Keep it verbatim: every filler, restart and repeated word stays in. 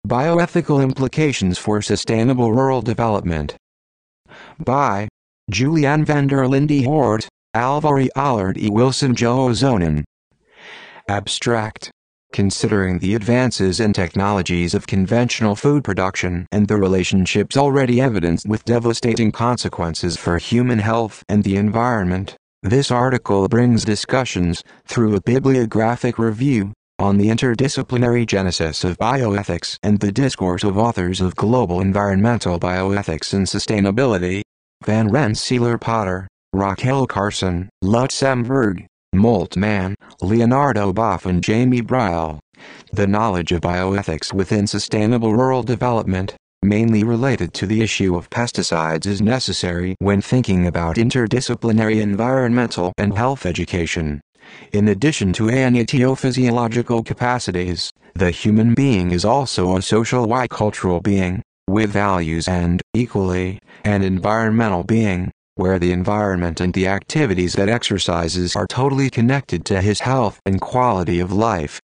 Bioethical Implications for Sustainable Rural Development. By Julianne van der Linde Hoort, Alvari Allard E. Wilson Joe Ozonen. Abstract. Considering the advances and technologies of conventional food production and the relationships already evidenced with devastating consequences for human health and the environment, this article brings discussions, through a bibliographic review, on the interdisciplinary genesis of bioethics and the discourse of authors of Global Environmental Bioethics and Sustainability, Van Rensselaer Potter, Raquel Carson, Lutzenberg, Moltmann, Leonardo Boff and Jamie Brial. The knowledge of bioethics within sustainable rural development, mainly related to the issue of pesticides, is necessary when thinking about interdisciplinary environmental and health education. In addition to anatophysiological capacities, the human being is also a social y cultural being, with values, and, equally, an environmental being, where the environment and the activities that exercises are totally connected to his health and quality of life.